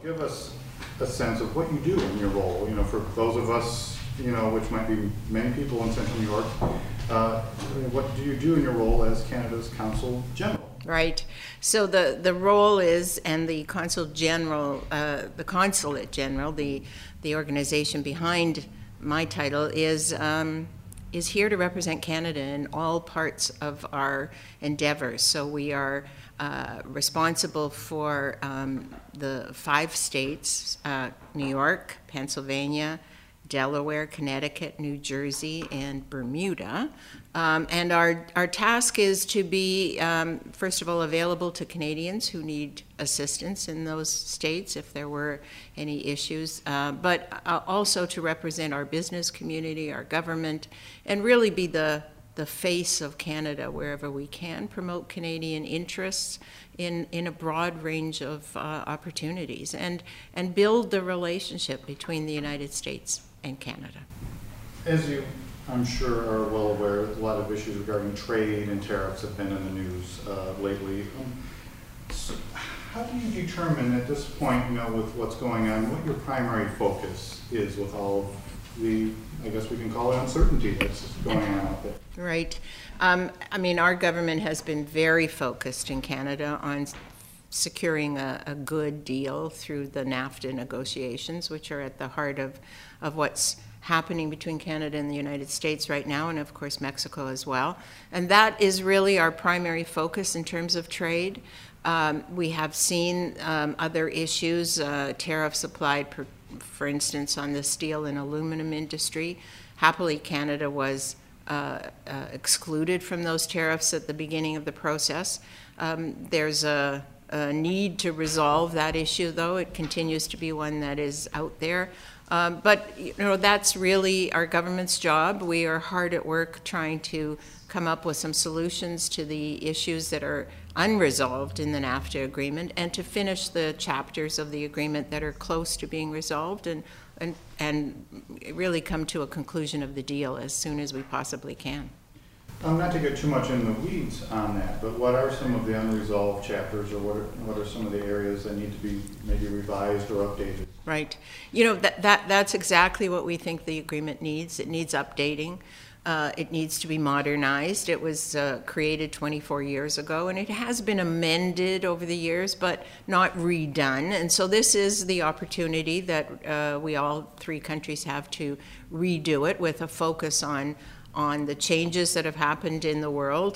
give us a sense of what you do in your role. For those of us, which might be many people in Central New York, what do you do in your role as Canada's Consul General? Right. So the role is, and the Consulate General, the organization behind my title is here to represent Canada in all parts of our endeavors. So we are responsible for the 5 states, New York, Pennsylvania, Delaware, Connecticut, New Jersey, and Bermuda. And our task is to be, first of all, available to Canadians who need assistance in those states if there were any issues, but also to represent our business community, our government, and really be the face of Canada wherever we can, promote Canadian interests in a broad range of opportunities, and build the relationship between the United States and Canada. As you, I'm sure, are well aware, a lot of issues regarding trade and tariffs have been in the news lately. So how do you determine at this point, with what's going on, what your primary focus is with all of the, I guess we can call it, uncertainty that's going on out there? Right. Our government has been very focused in Canada on securing a good deal through the NAFTA negotiations, which are at the heart of what's happening between Canada and the United States right now, and of course Mexico as well. And that is really our primary focus in terms of trade. We have seen other issues, tariffs applied, for instance, on the steel and aluminum industry. Happily, Canada was excluded from those tariffs at the beginning of the process. There's a need to resolve that issue, though. It continues to be one that is out there. But that's really our government's job. We are hard at work trying to come up with some solutions to the issues that are unresolved in the NAFTA agreement, and to finish the chapters of the agreement that are close to being resolved, and really come to a conclusion of the deal as soon as we possibly can. Not to get too much in the weeds on that, but what are some of the unresolved chapters, or what are some of the areas that need to be maybe revised or updated? Right. That's exactly what we think the agreement needs. It needs updating. It needs to be modernized. It was created 24 years ago, and it has been amended over the years, but not redone. And so this is the opportunity that we all 3 countries have to redo it with a focus on the changes that have happened in the world,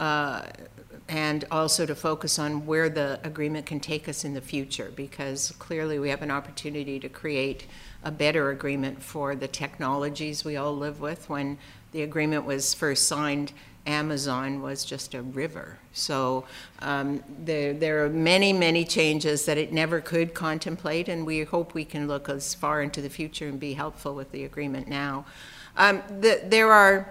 and also to focus on where the agreement can take us in the future, because clearly we have an opportunity to create a better agreement for the technologies we all live with. When the agreement was first signed, Amazon was just a river. So there are many, many changes that it never could contemplate, and we hope we can look as far into the future and be helpful with the agreement now. There are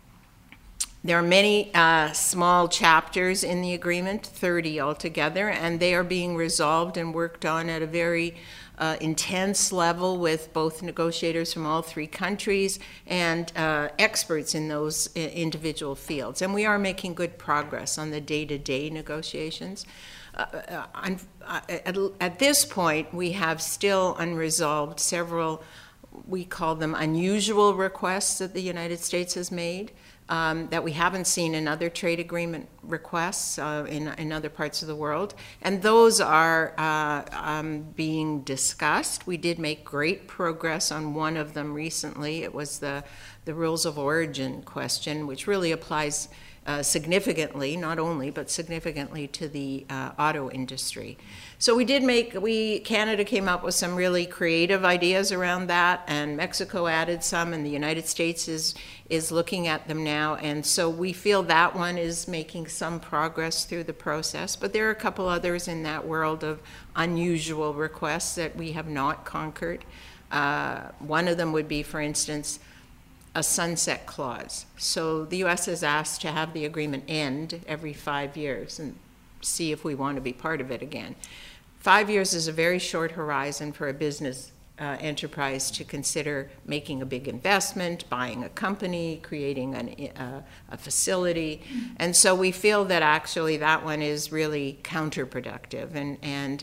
many small chapters in the agreement, 30 altogether, and they are being resolved and worked on at a very intense level with both negotiators from all 3 countries and experts in those individual fields. And we are making good progress on the day-to-day negotiations. At this point, we have still unresolved several, we call them unusual requests that the United States has made, that we haven't seen in other trade agreement requests in other parts of the world. And those are being discussed. We did make great progress on one of them recently. It was the rules of origin question, which really applies significantly, not only, but significantly to the auto industry. So Canada came up with some really creative ideas around that, and Mexico added some, and the United States is looking at them now. And so we feel that one is making some progress through the process. But there are a couple others in that world of unusual requests that we have not conquered. One of them would be, for instance, a sunset clause. So the U.S. has asked to have the agreement end every 5 years and see if we want to be part of it again. 5 years is a very short horizon for a business enterprise to consider making a big investment, buying a company, creating a facility. And so we feel that actually that one is really counterproductive. And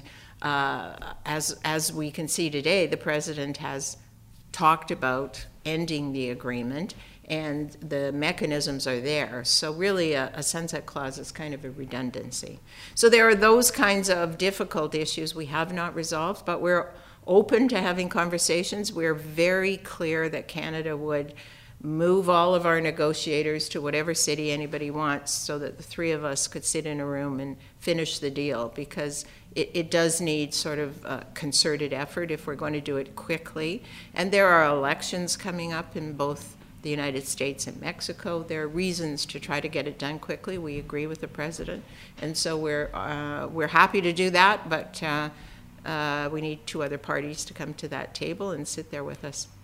As we can see today, the president has talked about ending the agreement, and the mechanisms are there. So really a sunset clause is kind of a redundancy. So there are those kinds of difficult issues we have not resolved, but we're open to having conversations. We're very clear that Canada would move all of our negotiators to whatever city anybody wants so that the three of us could sit in a room and finish the deal, because it does need sort of concerted effort if we're going to do it quickly. And there are elections coming up in both the United States and Mexico. There are reasons to try to get it done quickly. We agree with the president. And so we're happy to do that, but we need two other parties to come to that table and sit there with us.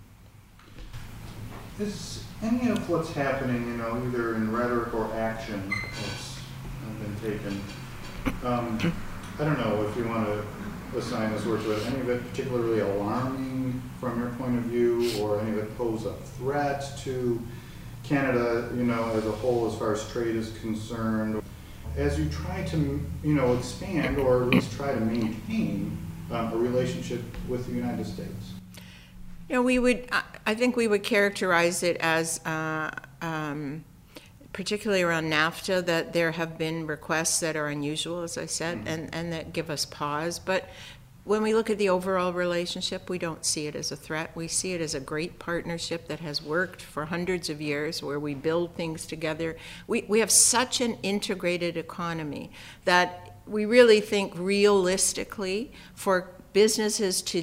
Is any of what's happening, either in rhetoric or action that's been taken, I don't know if you want to assign this word to it, any of it particularly alarming from your point of view, or any of it pose a threat to Canada, as a whole, as far as trade is concerned, as you try to, expand or at least try to maintain a relationship with the United States? I think we would characterize it as, particularly around NAFTA, that there have been requests that are unusual, as I said, and that give us pause. But when we look at the overall relationship, we don't see it as a threat. We see it as a great partnership that has worked for hundreds of years, where we build things together. We have such an integrated economy that we really think realistically for businesses to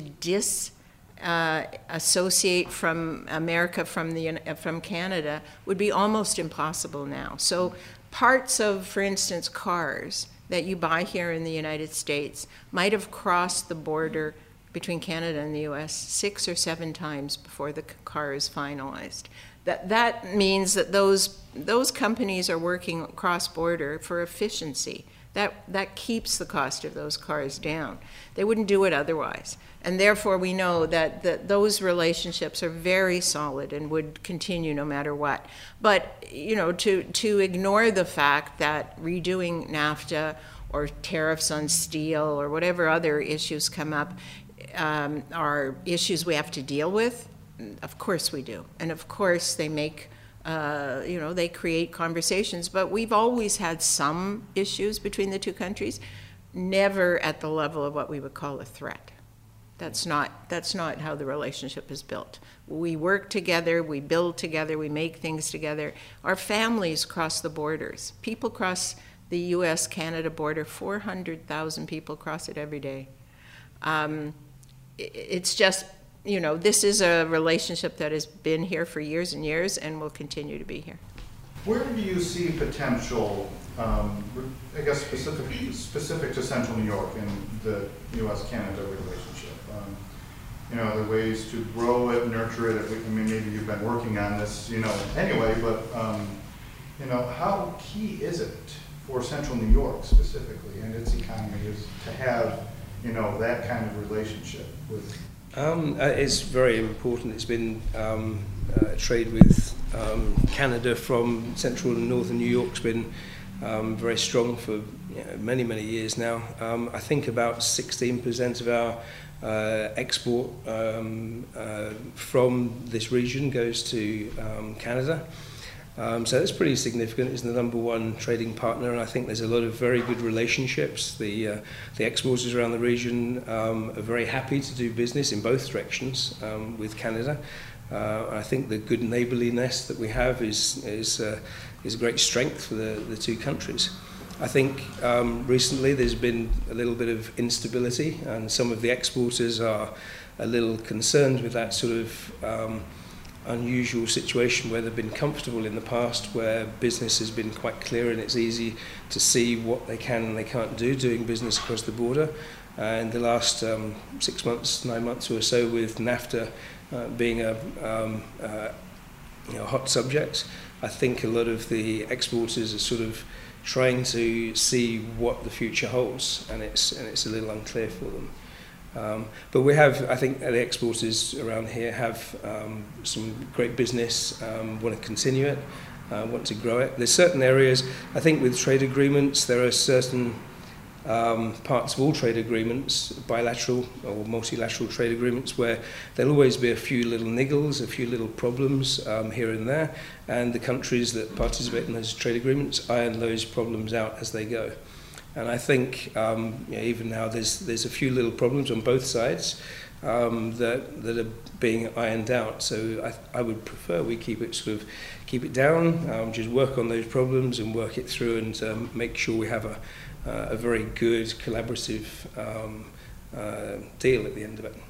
associate from America from Canada would be almost impossible now. So parts of, for instance, cars that you buy here in the United States might have crossed the border between Canada and the US 6 or 7 times before the car is finalized. That means that those companies are working cross-border for efficiency. That keeps the cost of those cars down. They wouldn't do it otherwise. And therefore we know that those relationships are very solid and would continue no matter what. But to ignore the fact that redoing NAFTA or tariffs on steel or whatever other issues come up are issues we have to deal with, of course we do. And of course they make they create conversations, but we've always had some issues between the two countries, never at the level of what we would call a threat. That's not how the relationship is built. We work together, we build together, we make things together. Our families cross the borders. People cross the US-Canada border, 400,000 people cross it every day. It's just, this is a relationship that has been here for years and years and will continue to be here. Where do you see potential, I guess specific to Central New York and the U.S.-Canada relationship? Are there ways to grow it, nurture it? Maybe you've been working on this, anyway, but, how key is it for Central New York specifically and its economy is to have, that kind of relationship with? It's very important. It's been trade with Canada from Central and Northern New York's been very strong for many, many years now. I think about 16% of our export from this region goes to Canada. So that's pretty significant. It's the number one trading partner, and I think there's a lot of very good relationships. The exporters around the region are very happy to do business in both directions with Canada. I think the good neighbourliness that we have is a great strength for the two countries. I think recently there's been a little bit of instability, and some of the exporters are a little concerned with that sort of unusual situation where they've been comfortable in the past, where business has been quite clear and it's easy to see what they can and they can't do doing business across the border. In the last 6 months, 9 months or so, with NAFTA being a hot subject, I think a lot of the exporters are sort of trying to see what the future holds, and it's a little unclear for them. But we have, I think the exporters around here have some great business, want to continue it, want to grow it. There's certain areas, I think with trade agreements, there are certain parts of all trade agreements, bilateral or multilateral trade agreements, where there'll always be a few little niggles, a few little problems here and there, and the countries that participate in those trade agreements iron those problems out as they go. And I think even now there's a few little problems on both sides that are being ironed out. So I would prefer we keep it down, just work on those problems and work it through, and make sure we have a very good collaborative deal at the end of it.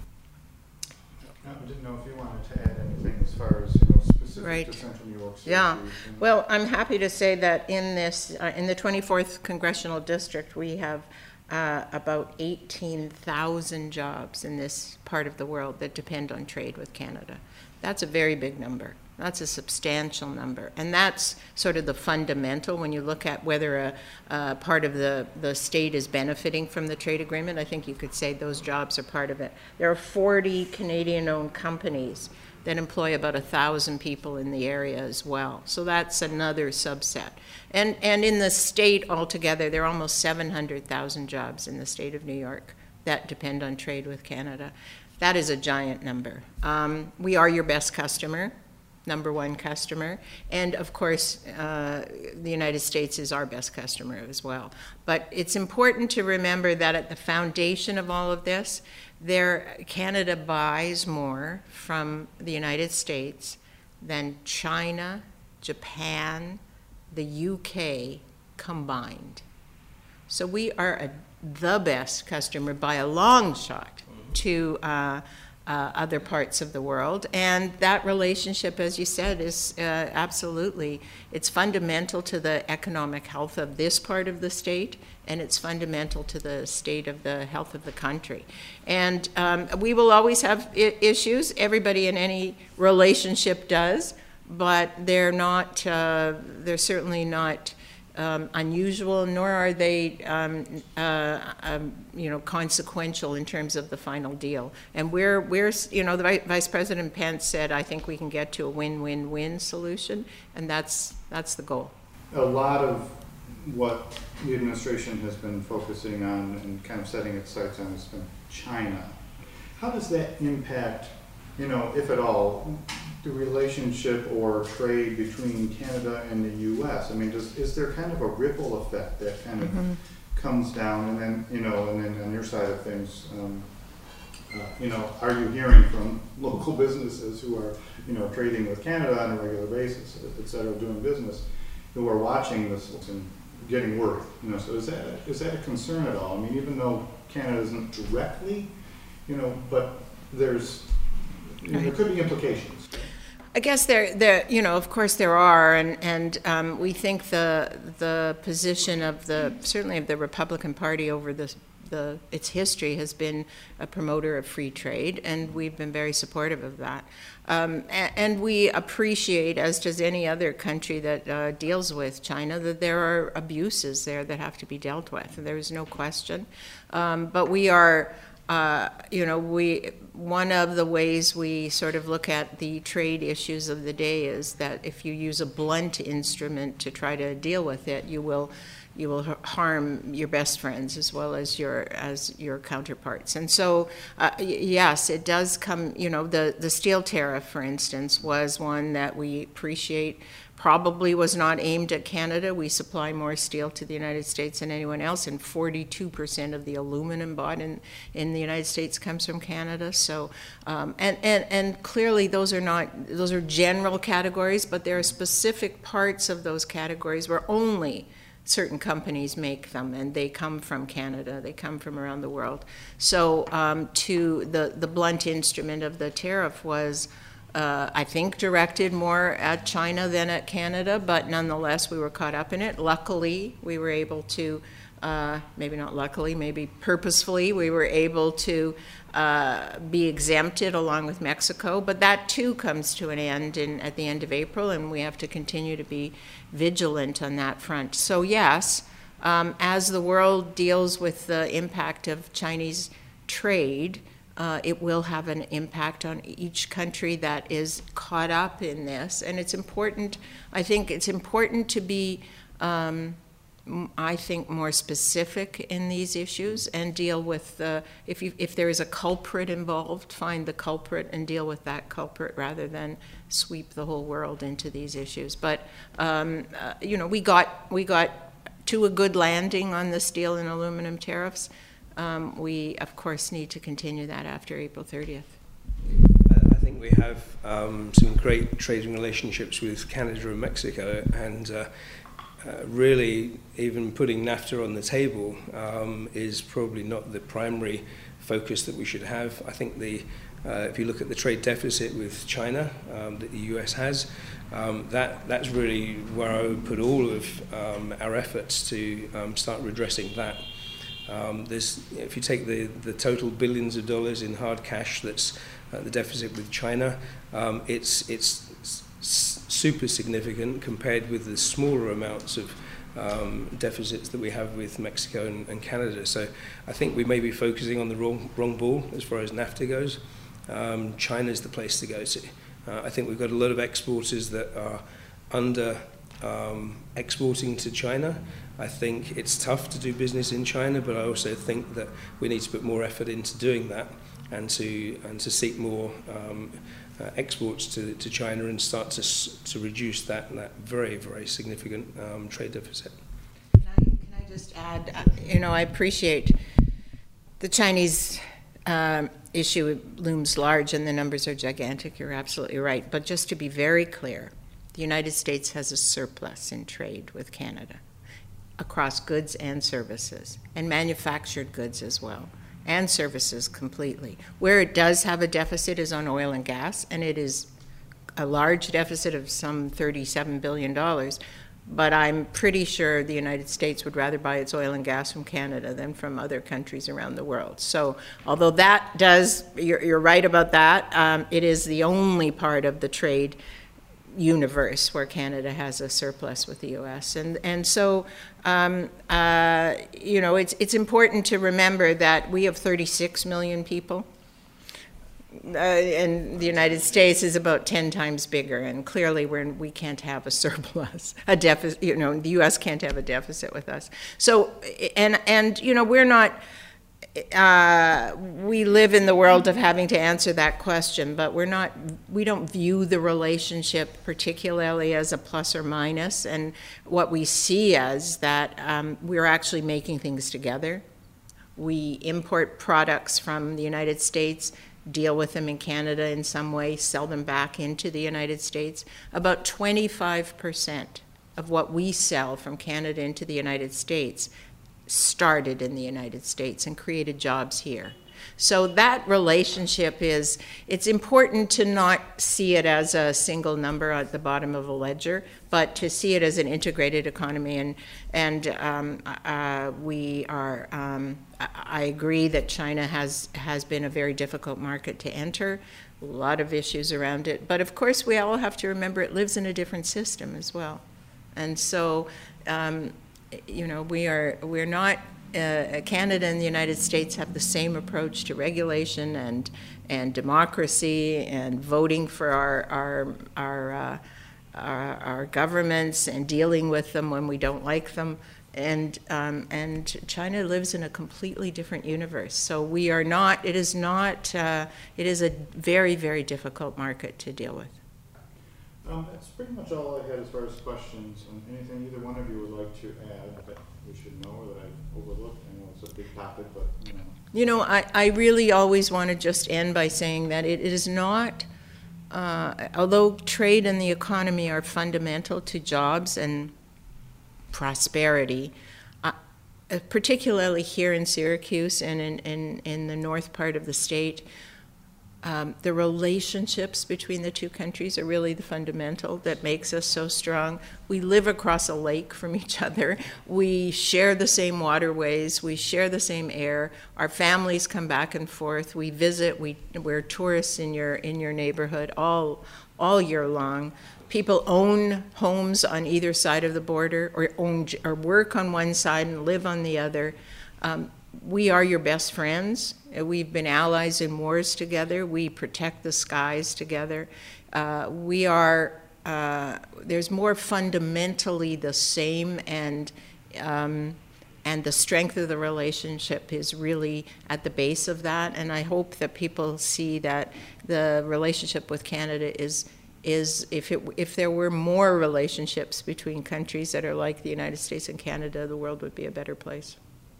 I didn't know if you wanted to add anything as far as specific Right. to Central New York State. Yeah, well, I'm happy to say that in this, in the 24th Congressional District, we have about 18,000 jobs in this part of the world that depend on trade with Canada. That's a very big number. That's a substantial number. And that's sort of the fundamental when you look at whether a part of the state is benefiting from the trade agreement. I think you could say those jobs are part of it. There are 40 Canadian-owned companies that employ about 1,000 people in the area as well. So that's another subset. And in the state altogether, there are almost 700,000 jobs in the state of New York that depend on trade with Canada. That is a giant number. We are your best customer, number one customer, and of course, the United States is our best customer as well. But it's important to remember that at the foundation of all of this, Canada buys more from the United States than China, Japan, the UK combined. So we are the best customer by a long shot to other parts of the world. And that relationship, as you said, is absolutely, it's fundamental to the economic health of this part of the state, and it's fundamental to the state of the health of the country. And we will always have issues. Everybody in any relationship does, but they're not, they're certainly not unusual, nor are they consequential in terms of the final deal. And we're the Vice President Pence said, I think we can get to a win-win-win solution, and that's the goal. A lot of what the administration has been focusing on and kind of setting its sights on has been China. How does that impact, if at all, the relationship or trade between Canada and the U.S.? I mean, is there kind of a ripple effect that kind of comes down, and then, and then on your side of things, are you hearing from local businesses who are, trading with Canada on a regular basis, et cetera, doing business, who are watching this and getting worried? So is that a concern at all? I mean, even though Canada isn't directly, but there's, there could be implications. I guess of course there are, and we think the position of certainly of the Republican Party over its history has been a promoter of free trade, and we've been very supportive of that. And we appreciate, as does any other country that deals with China, that there are abuses there that have to be dealt with. There is no question. But we are, one of the ways we sort of look at the trade issues of the day is that if you use a blunt instrument to try to deal with it, you will harm your best friends as well as your counterparts. And so, yes, it does come, the steel tariff, for instance, was one that we appreciate, probably was not aimed at Canada. We supply more steel to the United States than anyone else, and 42% of the aluminum bought in the United States comes from Canada. So, and clearly those are general categories, but there are specific parts of those categories where only certain companies make them, and they come from Canada, they come from around the world. So to the blunt instrument of the tariff was, I think, directed more at China than at Canada, but nonetheless we were caught up in it. Luckily, we were able to, maybe not luckily, maybe purposefully, we were able to be exempted along with Mexico, but that too comes to an end at the end of April, and we have to continue to be vigilant on that front. So yes, as the world deals with the impact of Chinese trade, it will have an impact on each country that is caught up in this. And it's important, I think it's important to be I think, more specific in these issues and deal with if there is a culprit involved, find the culprit and deal with that culprit rather than sweep the whole world into these issues. But we got to a good landing on the steel and aluminum tariffs. We of course need to continue that after April 30th. I think we have some great trading relationships with Canada and Mexico, and really even putting NAFTA on the table is probably not the primary focus that we should have. I think if you look at the trade deficit with China that the US has, that's really where I would put all of our efforts to start redressing that. If you take the total billions of dollars in hard cash that's the deficit with China, it's super significant compared with the smaller amounts of deficits that we have with Mexico and Canada. So I think we may be focusing on the wrong ball as far as NAFTA goes. China's the place to go to. I think we've got a lot of exporters that are under exporting to China. I think it's tough to do business in China, but I also think that we need to put more effort into doing that and to seek more exports to China and start to reduce that very, very significant trade deficit. Can I just add, I appreciate the Chinese issue looms large and the numbers are gigantic. You're absolutely right. But just to be very clear, the United States has a surplus in trade with Canada across goods and services, and manufactured goods as well, and services completely. Where it does have a deficit is on oil and gas, and it is a large deficit of some $37 billion. But I'm pretty sure the United States would rather buy its oil and gas from Canada than from other countries around the world. So although that does, you're right about that, it is the only part of the trade universe where Canada has a surplus with the U.S. And so, it's important to remember that we have 36 million people, and the United States is about 10 times bigger, and clearly we can't have a surplus, a deficit, the U.S. can't have a deficit with us. So, we're not, we live in the world of having to answer that question, but we don't view the relationship particularly as a plus or minus, and what we see as that we're actually making things together. We import products from the United States, deal with them in Canada in some way, sell them back into the United States. About 25% of what we sell from Canada into the United States started in the United States and created jobs here. So that relationship it's important to not see it as a single number at the bottom of a ledger, but to see it as an integrated economy. And I agree that China has been a very difficult market to enter, a lot of issues around it. But of course, we all have to remember it lives in a different system as well. And so, we're not, Canada and the United States have the same approach to regulation and democracy and voting for our governments and dealing with them when we don't like them. And China lives in a completely different universe. So it is a very, very difficult market to deal with. That's pretty much all I had as far as questions. Anything either one of you would like to add that we should know or that I've overlooked? I know it's a big topic, but I really always want to just end by saying that it is not, although trade and the economy are fundamental to jobs and prosperity, particularly here in Syracuse and in the north part of the state, the relationships between the two countries are really the fundamental that makes us so strong. We live across a lake from each other. We share the same waterways. We share the same air. Our families come back and forth. We visit. We're tourists in your neighborhood all year long. People own homes on either side of the border, or work on one side and live on the other. We are your best friends. We've been allies in wars together. We protect the skies together. There's more fundamentally the same and and the strength of the relationship is really at the base of that. And I hope that people see that the relationship with Canada is if there were more relationships between countries that are like the United States and Canada, the world would be a better place.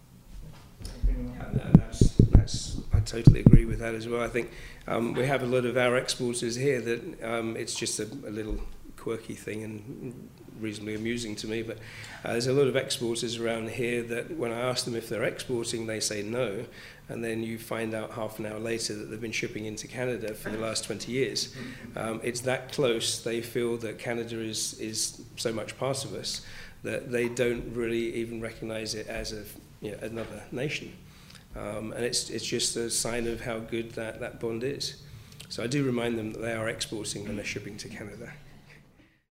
I totally agree with that as well. I think we have a lot of our exporters here that it's just a little quirky thing and reasonably amusing to me, but there's a lot of exporters around here that when I ask them if they're exporting, they say no, and then you find out half an hour later that they've been shipping into Canada for the last 20 years. It's that close. They feel that Canada is so much part of us that they don't really even recognize it as another nation. And it's just a sign of how good that bond is. So I do remind them that they are exporting when they're shipping to Canada.